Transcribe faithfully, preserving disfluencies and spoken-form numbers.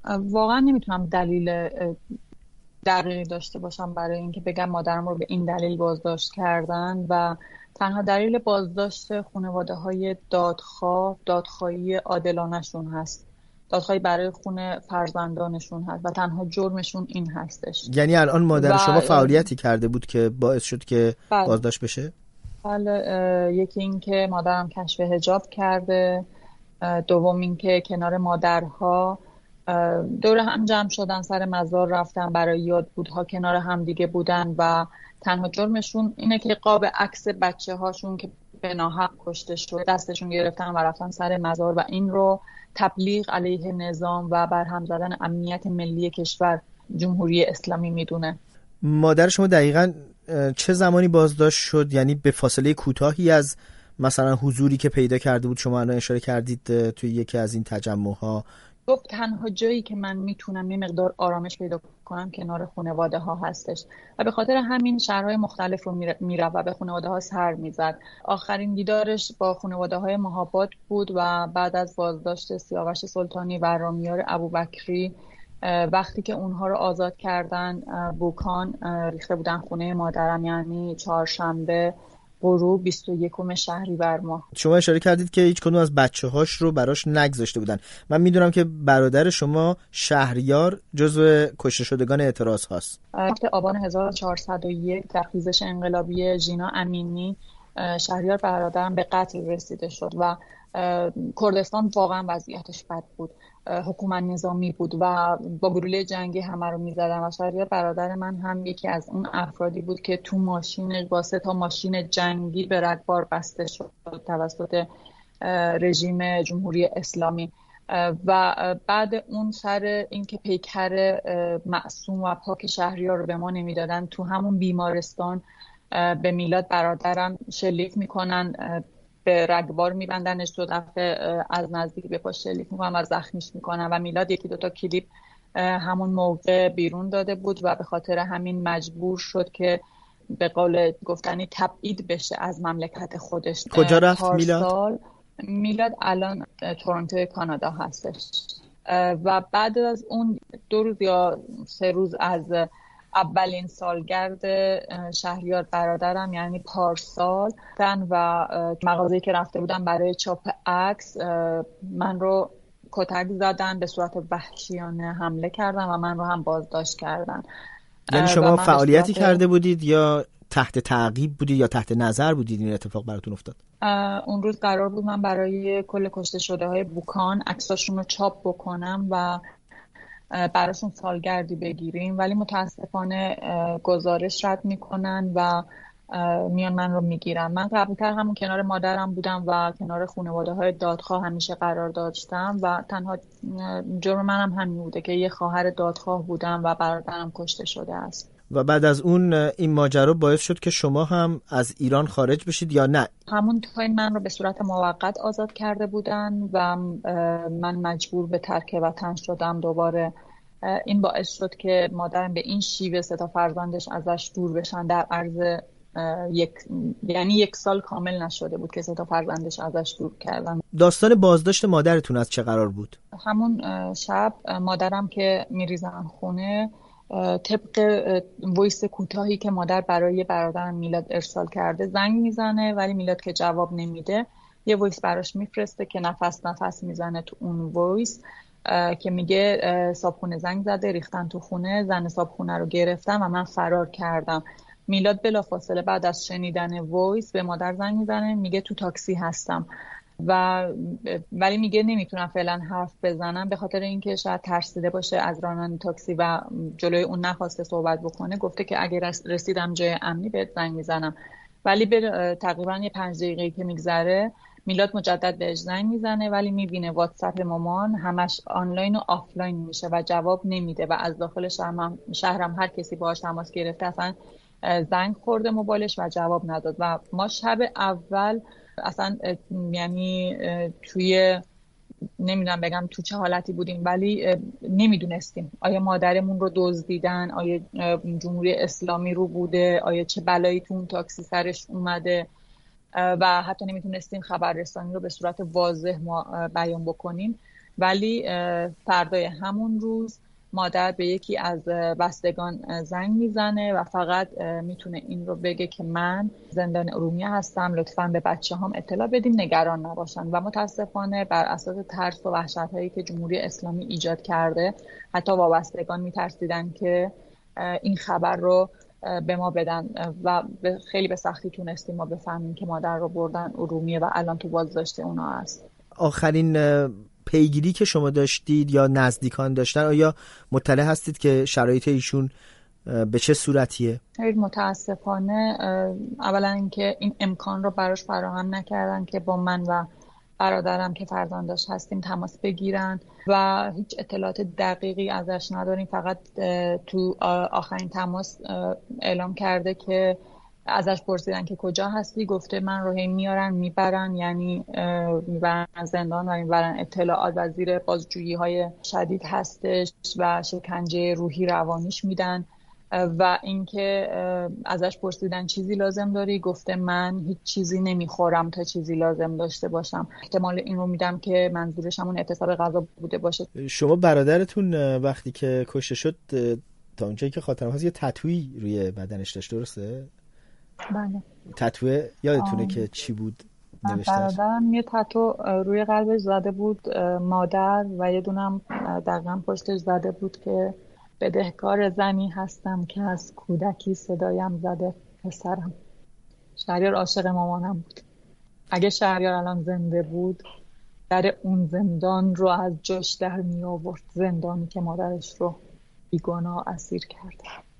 واقعا نمیتونم دلیل دقیقی داشته باشم برای اینکه بگم مادرم رو به این دلیل بازداشت کردن و تنها دلیل بازداشت خانواده های دادخواه دادخواهی عادلانشون هست، دادخواهی برای خون فرزندانشون هست و تنها جرمشون این هستش. یعنی الان مادر و شما فعالیتی کرده بود که باعث شد که بله بازداشت بشه؟ بله، یکی این که مادرم کشف حجاب کرده، دوم این که کنار مادرها دور هم جمع شدن، سر مزار رفتن، برای یادبودها کنار هم دیگه بودن و تنها جرمشون اینه که قاب عکس بچه هاشون که به ناحق کشته شده دستشون گرفتن و رفتن سر مزار و این رو تبلیغ علیه نظام و برهم زدن امنیت ملی کشور جمهوری اسلامی میدونه. مادر شما دقیقاً چه زمانی بازداشت شد؟ یعنی به فاصله کوتاهی از مثلا حضوری که پیدا کرده بود شما الان اشاره کردید توی یکی از این تجمع‌ها؟ گفت تنها جایی که من میتونم یه مقدار آرامش پیدا کنم کنار خانواده ها هستش و به خاطر همین شهرهای مختلف رو میره و به خانواده ها سر میزد. آخرین دیدارش با خانواده های مهاباد بود و بعد از بازداشت سیاوش سلطانی و رامیار ابوبکری وقتی که اونها رو آزاد کردن، بوکان ریخته بودن خونه مادرم، یعنی چهارشنبه غروب بیست و یکم شهریور ماه. شما اشاره کردید که هیچ کدوم از بچه‌هاش رو براش نگذاشته بودن. من میدونم که برادر شما شهریار جزو کشته شدگان اعتراض هاست. هفته آبان هزار و چهارصد و یک در خیزش انقلابی ژینا امینی شهریار برادرم به قتل رسیده شد و کردستان واقعا وضعیتش بد بود، حکومت نظامی بود و با گلوله جنگی همه رو می‌زدن و شهریار برادر من هم یکی از اون افرادی بود که تو ماشین با سه تا ماشین جنگی به رگبار بسته شد توسط رژیم جمهوری اسلامی و بعد اون سر اینکه پیکر معصوم و پاک شهریار رو به ما نمیدادن، تو همون بیمارستان به میلاد برادرم شلیک میکنن، به رگبار میبندنش، دو دفعه از نزدیک به پاش شلیک میکنن و زخمیش میکنن و میلاد یکی دوتا کلیپ همون موقع بیرون داده بود و به خاطر همین مجبور شد که به قول گفتنی تبعید بشه از مملکت خودش. کجا رفت میلاد؟ میلاد الان تورنتو کانادا هستش و بعد از اون دو روز یا سه روز از اولین سالگرد شهریار برادرم یعنی پارسال و مغازه‌ای که رفته بودم برای چاپ عکس من رو کتک زدن، به صورت وحشیانه حمله کردن و من رو هم بازداشت کردن. یعنی شما فعالیتی صورت... کرده بودید یا تحت تعقیب بودید یا تحت نظر بودید این اتفاق براتون افتاد؟ اون روز قرار بود من برای کل کشته شده های بوکان عکساشون رو چاپ بکنم و براشون سالگردی بگیریم، ولی متاسفانه گزارش رد میکنن و میان من رو میگیرن. من قبلتر همون کنار مادرم بودم و کنار خانواده های دادخواه همیشه قرار داشتم و تنها جرم منم همین بوده که یه خواهر دادخواه بودم و برادرم کشته شده است. و بعد از اون این ماجرا باعث شد که شما هم از ایران خارج بشید یا نه؟ همون تایم من رو به صورت موقت آزاد کرده بودن و من مجبور به ترک وطن شدم دوباره. این باعث شد که مادرم به این شیوه سه تا فرزندش ازش دور بشن در عرض یک یعنی یک سال کامل نشده بود که سه تا فرزندش ازش دور کردن. داستان بازداشت مادرتون از چه قرار بود؟ همون شب مادرم که میریزن خونه، طبق وایس کوتاهی که مادر برای برادرم میلاد ارسال کرده زنگ میزنه، ولی میلاد که جواب نمیده یه وایس براش میفرسته که نفس نفس میزنه تو اون وایس که میگه صابخونه زنگ زده، ریختن تو خونه، زن صابخونه رو گرفتن و من فرار کردم. میلاد بلافاصله بعد از شنیدن وایس به مادر زنگ میزنه، میگه تو تاکسی هستم و ولی میگه نمیتونم فعلا حرف بزنم به خاطر اینکه شاید ترسیده باشه از راننده تاکسی و جلوی اون نخواسته صحبت بکنه. گفته که اگه رسیدم جای امنی بهت زنگ میزنم، ولی به تقریبا یه پنج دقیقه‌ای که میگذره میلاد مجدد بهش زنگ میزنه، ولی میبینه واتساپ مامان همش آنلاین و آفلاین میشه و جواب نمیده و از داخل شهرم, شهرم هر کسی باهاش تماس گرفته اصلا زنگ خورده موبایلش و جواب نداد و ما شب اول اصلا یعنی توی نمیدونم بگم تو چه حالتی بودیم، ولی نمیدونستیم آیا مادرمون رو دزدیدن، آیا جمهوری اسلامی رو بوده، آیا چه بلایی تو اون تاکسی سرش اومده و حتی نمیتونستیم خبررسانی رو به صورت واضح ما بیان بکنیم. ولی فردای همون روز مادر به یکی از بستگان زنگ میزنه و فقط میتونه این رو بگه که من زندان ارومیه هستم، لطفاً به بچه هم اطلاع بدین نگران نباشن. و متاسفانه بر اساس ترس و وحشت هایی که جمهوری اسلامی ایجاد کرده، حتی وابستگان میترسیدن که این خبر رو به ما بدن و خیلی به سختی تونستیم ما بفهمیم که مادر رو بردن ارومیه و الان تو بازداشت اونا هست. آخرین پیگیری که شما داشتید یا نزدیکان داشتن، آیا مطلع هستید که شرایط ایشون به چه صورتیه؟ خیلی متاسفانه اولا اینکه این امکان رو براش فراهم نکردن که با من و برادرم که فرزندش هستیم تماس بگیرن و هیچ اطلاعات دقیقی ازش نداریم. فقط تو آخرین تماس اعلام کرده که ازش پرسیدن که کجا هستی، گفته من رو هی میارن میبرن، یعنی میبرن زندان و میبرن اطلاعات و زیر بازجویی های شدید هستش و شکنجه روحی روانیش میدن. و اینکه ازش پرسیدن چیزی لازم داری، گفته من هیچ چیزی نمیخورم تا چیزی لازم داشته باشم. احتمال این رو میدم که منظورش همون اعتصاب غذا بوده باشه. شما برادرتون وقتی که کشته شد تا اونجایی که خاطرم هست یه تتویی روی بدنش داشت، درسته؟ بله. تتو یادتونه که چی بود نوشته؟ برادرم یه تتو روی قلبش زده بود مادر و یه دونم دقیقاً پشتش زده بود که بدهکار زنی هستم که از کودکی صدایم زده پسرم. شهریار عاشق مامانم بود. اگه شهریار الان زنده بود در اون زندان رو از جاش در می آورد، زندانی که مادرش رو بیگناه اسیر کرده.